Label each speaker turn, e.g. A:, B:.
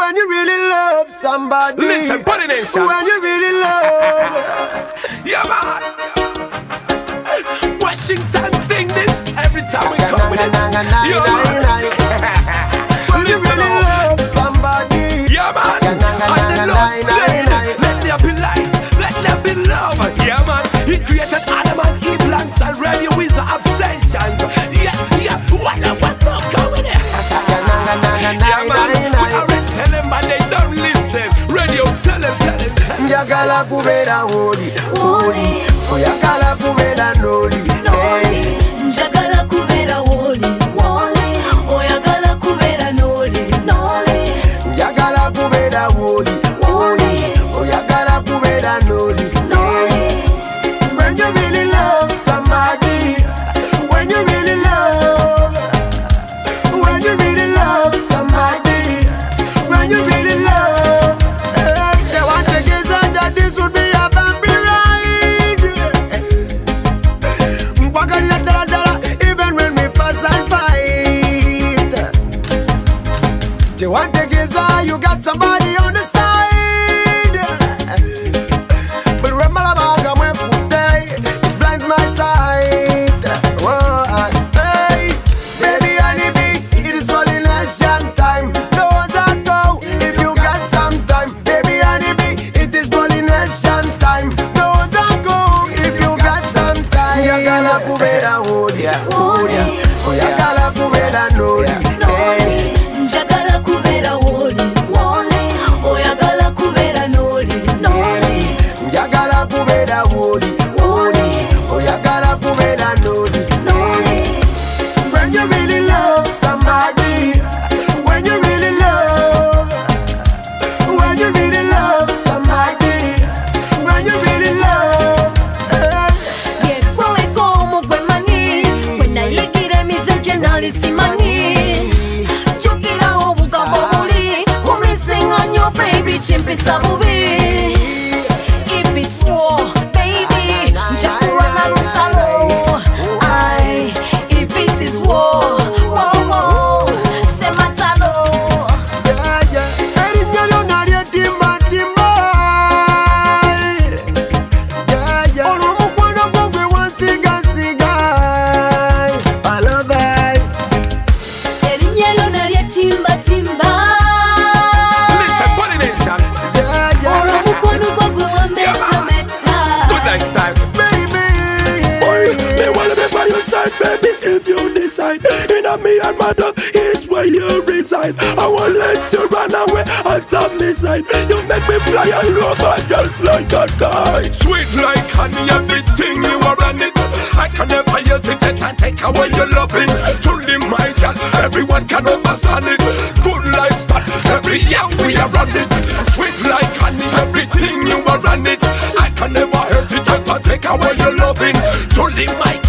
A: When you really love somebody.
B: Listen, put it in, son.
A: When you really love.
B: Yeah, man. Washington thing this every time we come with it. Yeah, man.
A: When you really love somebody.
B: Yeah, man. And the Lord said, let there be light, let there be love. Yeah, man. He created Adam and Eve, lands and radio with the obsessions. Yeah, yeah. What more coming here? Yeah, man. We always tell them, but they don't listen. Radio, tell them.
A: Njagala kubera woli, woli. Oyagala kubera noli, noli.
C: Njagala kubera woli, woli. Oyagala kubera noli, noli.
A: Njagala kubera woli, woli. Oyagala kubera noli, noli. When you really love somebody, when you really love, when you really love somebody, when you really love, they want to get said that this would be a bumpy ride. Mbagari dala, even when we fuss and fight. They want to get said you got somebody on the side. But remember, it blinds my sight. Whoa, hey, baby honeybee, it is pollination time. No one's at go if you got some time. Baby honeybee, it is pollination time. No one's at go if you got some time. Oyagala kubera woli, woli. Oyagala kubera noli, noli.
C: Njagala kubera woli, woli. Oyagala kubera noli, noli.
A: Njagala kubera woli, woli. Oyagala kubera noli, noli. When you really love somebody, when you really love, when you really love somebody, when you really love.
C: Yekowe como gwe manyi, gwe nayigire emizenje nali simanyi. Jukira obugambo buli, kumisinganyo baby chimpisa bubi. If it's war, baby, njakurana lutalo. Aye, if it is war, war, sematalo.
A: Yeah, yeah. Erinyalo nalye timba. Yeah, yeah. Olumukwano gwe wansiga. I love it.
C: Erinyelo nalye timba.
B: Listen, put it in, son.
A: Yeah, yeah.
C: Olumukwano gwe wameta.
B: Good night, time.
A: Baby.
B: Boy, me wanna be by your side, baby. If you decide, in me and my dog is where you reside. I won't let you run away until me side. You make me fly all over just like a kite. Sweet like honey, everything you are on it. I can never hesitate and take away your loving. Truly, my girl, everyone can understand it. Good lifestyle, every year we are on it. Sweet like honey, everything you are on it. I can never hesitate and take away your loving. Truly, my